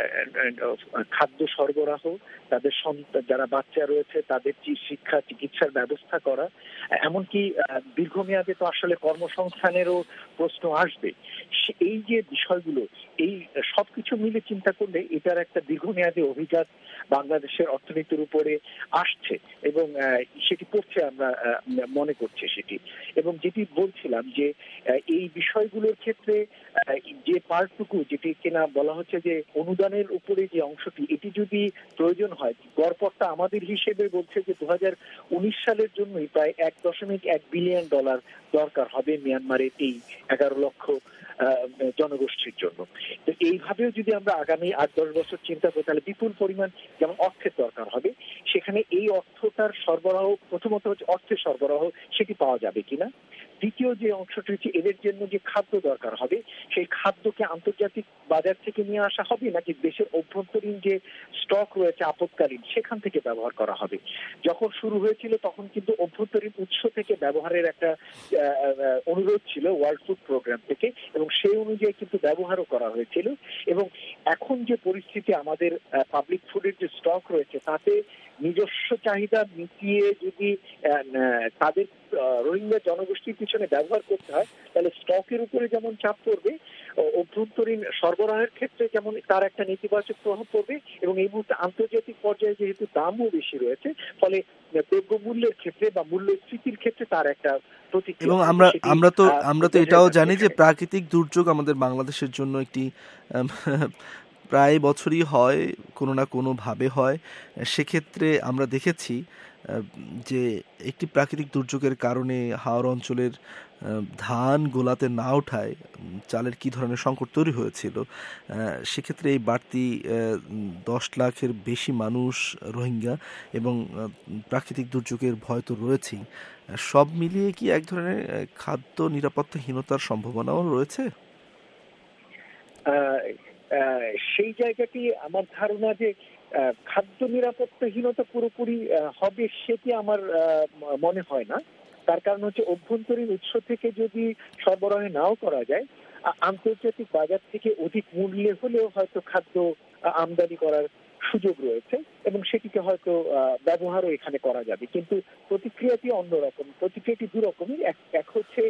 খাদ্য সরবরাহ, তাদের যারা বাচ্চা রয়েছে তাদের শিক্ষা চিকিৎসার ব্যবস্থা করা, এমনকি দীর্ঘমেয়াদে তো আসলে কর্মসংস্থানেরও প্রশ্ন আসবে। এই যে বিষয়গুলো, এই সবকিছু মিলে চিন্তা করলে এটার একটা দীর্ঘমেয়াদী অভিঘাত বাংলাদেশের অর্থনীতির উপরে আসছে এবং সেটি পড়ছে, আমরা মনে করছি সেটি। এবং যেটি বলছিলাম যে এই বিষয়গুলোর ক্ষেত্রে যে পার্টটুকু যেটি কিনা বলা হচ্ছে যে অনুদানের উপরে যে অংশটি, এটি যদি প্রয়োজন হয়, গড়পড়তা আমাদের হিসেবে বলছে যে দু হাজার উনিশ সালের জন্যই প্রায় এক দশমিক এক বিলিয়ন ডলার দরকার হবে মিয়ানমারের এই এগারো লক্ষ জনগোষ্ঠীর জন্য। তো এইভাবেও যদি আমরা আগামী আট দশ বছর চিন্তা করি তাহলে বিপুল পরিমাণ যেমন অর্থের দরকার হবে, সেখানে এই অর্থটার সরবরাহ, প্রথমত হচ্ছে অর্থের সরবরাহ সেটি পাওয়া যাবে কিনা। দ্বিতীয় যে অংশটি হচ্ছে এদের জন্য যে খাদ্য দরকার হবে, সেই খাদ্যকে আন্তর্জাতিক বাজার থেকে নিয়ে আসা হবে নাকি দেশের অভ্যন্তরীণ যে স্টক রয়েছে আপৎকালীন সেখান থেকে ব্যবহার করা হবে। যখন শুরু হয়েছিল তখন কিন্তু অভ্যন্তরীণ উৎস থেকে ব্যবহারের একটা অনুরোধ ছিল ওয়ার্ল্ড ফুড প্রোগ্রাম থেকে, এবং সেই অনুযায়ী কিন্তু ব্যবহারও করা হয়েছিল। এবং এখন যে পরিস্থিতি আমাদের পাবলিক ফুডের যে স্টক রয়েছে তাতে নিজস্ব চাহিদা মিটিয়ে যদি তাদের রোহিঙ্গা জনগোষ্ঠীর পিছনে ব্যবহার করতে হয় তাহলে স্টকের উপরে যেমন চাপ পড়বে, অভ্যন্তরীণ সরবরাহের ক্ষেত্রে যেমন তার একটা নেতিবাচক প্রভাব পড়বে। এবং এই মুহূর্তে আন্তর্জাতিক পর্যায়ে যেহেতু দামও বেশি রয়েছে, ফলে দ্রব্যমূল্যের ক্ষেত্রে বা মূল্যস্ফীতির ক্ষেত্রে তার একটা প্রতিক্রিয়া। এবং আমরা আমরা তো আমরা তো এটাও জানি যে প্রাকৃতিক দুর্যোগ আমাদের বাংলাদেশের জন্য একটি প্রায় বছরই হয়, কোনো না কোনো ভাবে হয়। সেক্ষেত্রে আমরা দেখেছি যে একটি প্রাকৃতিক দুর্যোগের কারণে হাওড় অঞ্চলের ধান গোলাতে না ওঠায় চালের কি ধরনের সংকট তৈরি হয়েছিল। সেক্ষেত্রে এই বাড়তি দশ লাখের বেশি মানুষ রোহিঙ্গা এবং প্রাকৃতিক দুর্যোগের ভয় তো রয়েছেই। সব মিলিয়ে কি এক ধরনের খাদ্য নিরাপত্তাহীনতার সম্ভাবনাও রয়েছে? সেই জায়গাটি আমার ধারণা যে খাদ্য নিরাপত্তাহীনতা পুরোপুরি হবে সেটি আমার মনে হয় না। তার কারণ হচ্ছে অভ্যন্তরীণ উৎস থেকে যদি সরবরাহ নাও করা যায়, আন্তর্জাতিক বাজার থেকে অধিক মূল্যে হলেও হয়তো খাদ্য আমদানি করার সুযোগ রয়েছে এবং সেটিকে হয়তো ব্যবহারও এখানে করা যাবে। কিন্তু প্রতিক্রিয়াটি অন্যরকম, প্রতিক্রিয়াটি দু রকমের। এক হচ্ছে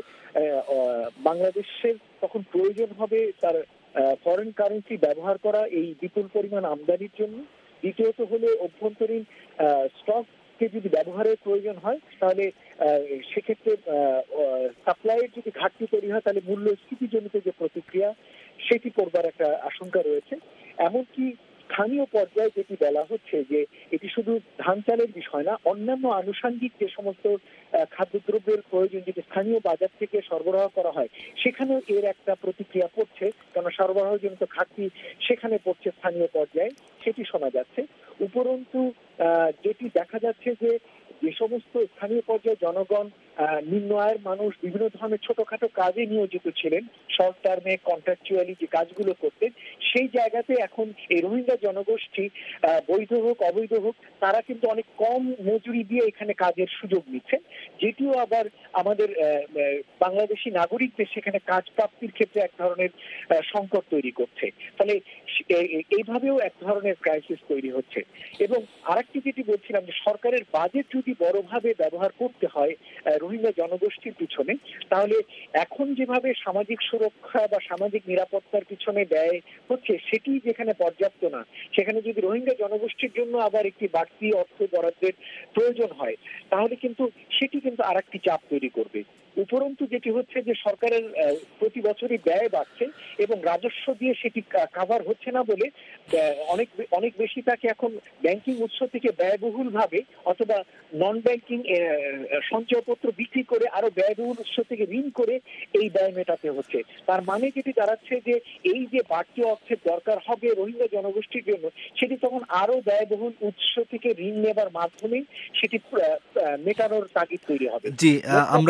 বাংলাদেশের তখন প্রয়োজন হবে তার ফরেন কারেন্সি ব্যবহার করা এই বিপুল পরিমাণ আমদানির জন্য। দ্বিতীয়ত হলে অভ্যন্তরীণ স্টককে যদি ব্যবহারের প্রয়োজন হয় তাহলে সেক্ষেত্রে সাপ্লাইয়ের যদি ঘাটতি তৈরি হয় তাহলে মূল্যস্ফীতিজনিত যে প্রতিক্রিয়া সেটি করবার একটা আশঙ্কা রয়েছে। এমনকি স্থানীয় পর্যায়ে যেটি বলা হচ্ছে যে এটি শুধু ধান চালের বিষয় না, অন্যান্য আনুষঙ্গিক যে সমস্ত খাদ্যদ্রব্যের প্রয়োজন যেটি স্থানীয় বাজার থেকে সরবরাহ করা হয় সেখানেও এর একটা প্রতিক্রিয়া পড়ছে, কারণ সরবরাহজনিত ঘাটতি সেখানে পড়ছে স্থানীয় পর্যায়ে, সেটি শোনা যাচ্ছে। উপরন্তু যেটি দেখা যাচ্ছে যে যে সমস্ত স্থানীয় পর্যায়ে জনগণ, নিম্ন আয়ের মানুষ বিভিন্ন ধরনের ছোটখাটো কাজে নিয়োজিত ছিলেন, শর্ট টার্মে কন্ট্রাকচুয়ালি যে কাজগুলো করতেন, সেই জায়গাতে এখন এই রোহিঙ্গা জনগোষ্ঠী বৈধ হোক অবৈধ হোক তারা কিন্তু অনেক কম মজুরি দিয়ে এখানে কাজের সুযোগ নিচ্ছেন, যেটিও আবার আমাদের বাংলাদেশি নাগরিকদের সেখানে কাজ প্রাপ্তির ক্ষেত্রে এক ধরনের সংকট তৈরি করছে। ফলে এইভাবেও এক ধরনের ক্রাইসিস তৈরি হচ্ছে। এবং আরেকটি যেটি বলছিলাম যে সরকারের বাজেট যদি বড়ভাবে ব্যবহার করতে হয় রোহিঙ্গা জনগোষ্ঠীর পিছনে, তাহলে এখন যেভাবে সামাজিক সুরক্ষা বা সামাজিক নিরাপত্তার পিছনে ব্যয় হচ্ছে সেটি যেখানে পর্যাপ্ত না, সেখানে যদি রোহিঙ্গা জনগোষ্ঠীর জন্য আবার একটি বাড়তি অর্থ বরাদ্দের প্রয়োজন হয় তাহলে কিন্তু সেটি কিন্তু আর একটি চাপ তৈরি করবে। উপরন্তু যেটি হচ্ছে যে সরকারের প্রতি বছরই ব্যয় বাড়ছে এবং রাজস্ব দিয়ে সেটি কাভার হচ্ছে না বলে অনেক অনেক বেশি তাকে এখন ব্যাংকিং উৎস থেকে ব্যয়বহুল ভাবে অথবা নন ব্যাংকিং সঞ্চয়পত্র বিক্রি করে আরো ব্যয়বহুল উৎস থেকে ঋণ করে এই ব্যয় মেটাতে হচ্ছে। তার মানে যেটি দাঁড়াচ্ছে যে এই যে বাড়তি অর্থের দরকার হবে রোহিঙ্গা জনগোষ্ঠীর জন্য সেটি তখন আরো ব্যয়বহুল উৎস থেকে ঋণ নেবার মাধ্যমে সেটি মেটানোর তাগিদ তৈরি হবে। জি, আমরা একটু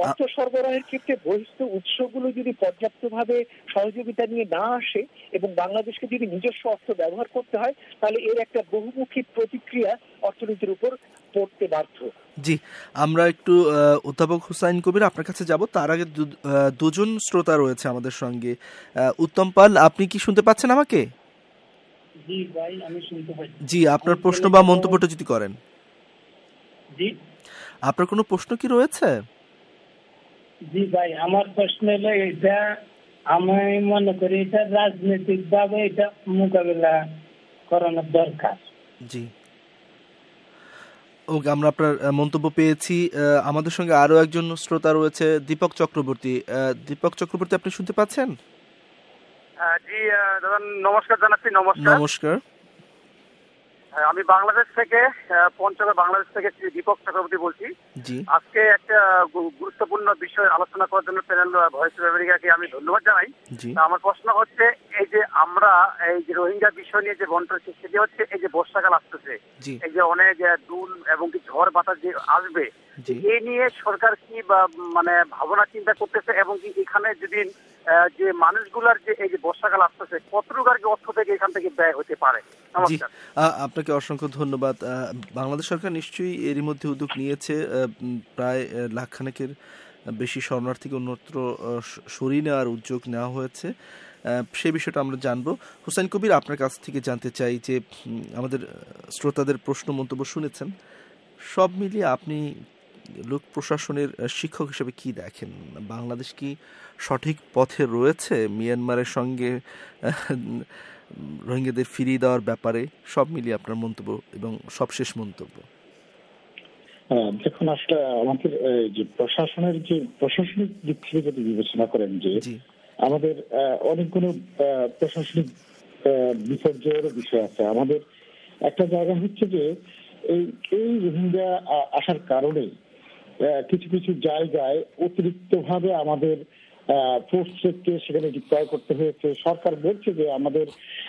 অর্থ সরবরাহের ক্ষেত্রে বহিস্থ উৎসগুলো যদি পর্যাপ্তভাবে সহযোগিতা নিয়ে না আসে এবং বাংলাদেশকে যদি নিজস্ব অর্থ ব্যবহার করতে হয়, তাহলে এর একটা বহুমুখী প্রতিক্রিয়া অর্থনীতির উপর পড়তে বাধ্য। জি, আমরা একটু অধ্যাপক হুসাইন কবির আপনার কাছে যাব। তার আগে দুজন শ্রোতা রয়েছে আমাদের সঙ্গে। উত্তম পাল, আপনি কি শুনতে পাচ্ছেন আমাকে? জি ভাই, আমি শুনতে পাচ্ছি। জি, আপনার প্রশ্ন বা মন্তব্যটা যদি করেন। জি, আপনার কোনো প্রশ্ন কি রয়েছে? জি ভাই, আমার প্রশ্ন হলো এটা, আমি মনে করি এটা রাজনৈতিক ভাবে এটা মোকাবেলা করানোর দরকার। জি, ওকে, আমরা আপনার মন্তব্য পেয়েছি। আমাদের সঙ্গে আরো একজন শ্রোতা রয়েছে, দীপক চক্রবর্তী। দীপক চক্রবর্তী, আপনি শুনতে পাচ্ছেন? জি দাদা, নমস্কার জানাচ্ছি। নমস্কার। নমস্কার। আমি বাংলাদেশ থেকে, পঞ্চগড় বাংলাদেশ থেকে দীপক চক্রবর্তী বলছি। জি, আজকে একটা গুরুত্বপূর্ণ বিষয় আলোচনা করার জন্য প্যানেল ভয়েস অফ আমেরিকাকে আমি ধন্যবাদ জানাই। আমার প্রশ্ন হচ্ছে, এই যে আমরা এই যে রোহিঙ্গা বিষয় নিয়ে যে বন্টন, সেটি হচ্ছে এই যে বর্ষাকাল আসতেছে, এই যে অনেক দুল এবং কি ঝড় বাতাস যে আসবে, এই নিয়ে সরকার কি বা মানে ভাবনা চিন্তা করতেছে, এবং কি এখানে যদি যে মানুষগুলার যে এই যে বর্ষাকাল আসতেছে কতটুকু আর কি অর্থ থেকে এখান থেকে ব্যয় হতে পারে? নমস্কার। আপনাকে অসংখ্য ধন্যবাদ। বাংলাদেশ সরকার নিশ্চয়ই এরই মধ্যে উদ্যোগ নিয়েছে, প্রায় লাখখানেকের বেশি শরণার্থীকে অন্যত্র সরিয়ে নেওয়ার উদ্যোগ নেওয়া হয়েছে। সেই বিষয়টা আমরা জানবো। হুসাইন কবির, আপনার কাছ থেকে জানতে চাই যে আমাদের শ্রোতাদের প্রশ্ন মন্তব্য শুনেছেন, সব মিলিয়ে আপনি লোক প্রশাসনের শিক্ষক হিসেবে কি দেখেন? বাংলাদেশ কি সঠিক পথে রয়েছে মিয়ানমারের সঙ্গে রোহিঙ্গাদের ফিরিয়ে দেওয়ার ব্যাপারে? সব মিলিয়ে আপনার মন্তব্য এবং সবশেষ মন্তব্য। দেখুন, আসলে আমাদের যে প্রশাসনের যে প্রশাসনিক দিক থেকে যদি বিবেচনা করেন যে আমাদের অনেকগুলো প্রশাসনিক বিপর্যয়ের বিষয় আছে। আমাদের একটা জায়গা হচ্ছে যে এই এই রোহিঙ্গা আসার কারণে কিছু কিছু জায়গায় অতিরিক্ত ভাবে আমাদের ফোর্সকে সেখানে ডিপ্লয় করতে হয়েছে। সরকার বলছে যে আমাদের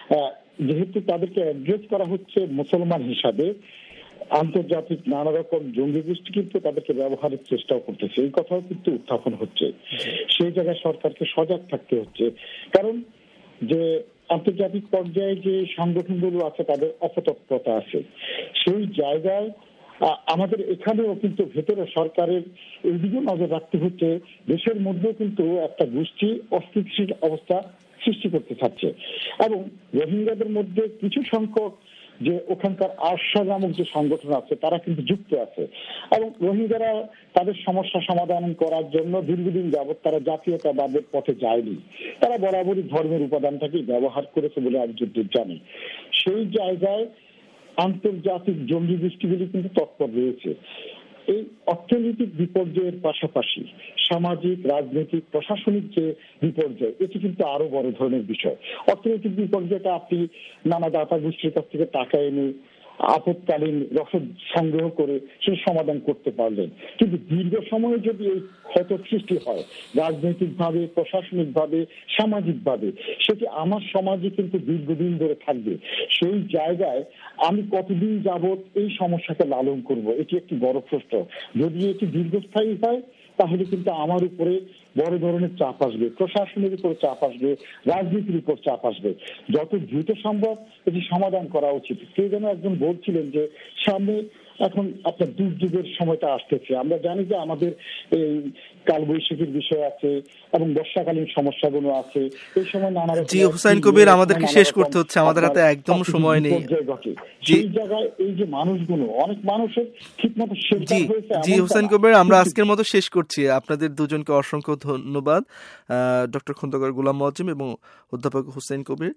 যেহেতু তাদেরকে অ্যাড্রেস করা হচ্ছে মুসলমান হিসাবে, আন্তর্জাতিক নানা রকম জঙ্গি গোষ্ঠী কিন্তু তাদেরকে ব্যবহারের চেষ্টাও করতেছে, এই কথাও কিন্তু উত্থাপন হচ্ছে। সেই জায়গায় সরকারকে সজাগ থাকতে হচ্ছে, কারণ যে আন্তর্জাতিক পর্যায়ে যে সংগঠনগুলো আছে তাদের অপতৎপরতা আছে। সেই জায়গায় আমাদের এখানেও কিন্তু ভেতরে সরকারের এইদিকে নজর রাখতে হচ্ছে। দেশের মধ্যেও কিন্তু একটা গোষ্ঠী অস্থিতিশীল অবস্থা সৃষ্টি করতে চাচ্ছে, এবং রোহিঙ্গাদের মধ্যে কিছু সংখ্যক যে ওখানকার আরশা নামক যে সংগঠন আছে তারা কিন্তু যুক্ত আছে, এবং রোহিঙ্গারা তাদের সমস্যা সমাধান করার জন্য দীর্ঘদিন যাবৎ তারা জাতীয়তাবাদের পথে যায়নি। তারা বরাবরই ধর্মের উপাদানটাকে ব্যবহার করেছে বলে আমি যতদূর জানি। সেই জায়গায় আন্তর্জাতিক জঙ্গি গোষ্ঠীগুলি কিন্তু তৎপর রয়েছে। এই অর্থনৈতিক বিপর্যয়ের পাশাপাশি সামাজিক, রাজনৈতিক, প্রশাসনিক যে বিপর্যয়, এটি কিন্তু আরো বড় ধরনের বিষয়। অর্থনৈতিক বিপর্যয়টা আপনি নানা দাতা গোষ্ঠীর কাছ থেকে টাকা এনে আপৎকালীন রসদ সংগ্রহ করে সেই সমাধান করতে পারলেন, কিন্তু দীর্ঘ সময়ে যদি এই ক্ষত সৃষ্টি হয় রাজনৈতিক ভাবে, প্রশাসনিক ভাবে, সামাজিক ভাবে, সেটি আমার সমাজে কিন্তু দীর্ঘদিন ধরে থাকবে। সেই জায়গায় আমি কতদিন যাবৎ এই সমস্যাকে লালন করব, এটি একটি বড় প্রশ্ন। যদি এটি দীর্ঘস্থায়ী হয় তাহলে কিন্তু আমার উপরে বড় ধরনের চাপ আসবে, প্রশাসনের উপর চাপ আসবে, রাজনীতির উপর চাপ আসবে। যত দ্রুত সম্ভব এটি সমাধান করা উচিত। কেউ যেন একজন বলছিলেন যে সামনে এখন আপনার দুর্যোগের সময়টা আসতেছে। আমরা জানি যে আমাদের এই কালবৈশাখীর বিষয় আছে এবং বর্ষাকালীন সমস্যাগুলো আছে। এই সময় নানা রকম। জি হুসাইন কবির, আমাদেরকে শেষ করতে হচ্ছে, আমাদের হাতে একদম সময় নেই। সেই জায়গায় এই যে মানুষগুলো, অনেক মানুষের ঠিকমতো শেল্টার হয়েছে। জি হুসাইন কবির, আমরা আজকের মতো শেষ করছি। আপনাদের দুজনকে অসংখ্য ধন্যবাদ, ডক্টর খন্দকার গোলাম মোয়াজ্জেম এবং অধ্যাপক হুসাইন কবির।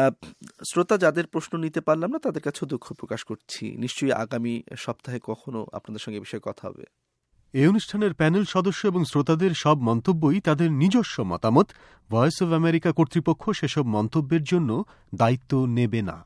শ্রোতা যাদের প্রশ্ন নিতে পারলাম না তাদের কাছেও দুঃখ প্রকাশ করছি। নিশ্চয়ই আগামী সপ্তাহে কখনো আপনাদের সঙ্গে বিষয়ে কথা হবে। এই অনুষ্ঠানের প্যানেল সদস্য এবং শ্রোতাদের সব মন্তব্যই তাদের নিজস্ব মতামত। ভয়েস অব আমেরিকা কর্তৃপক্ষ সেসব মন্তব্যের জন্য দায়িত্ব নেবে না।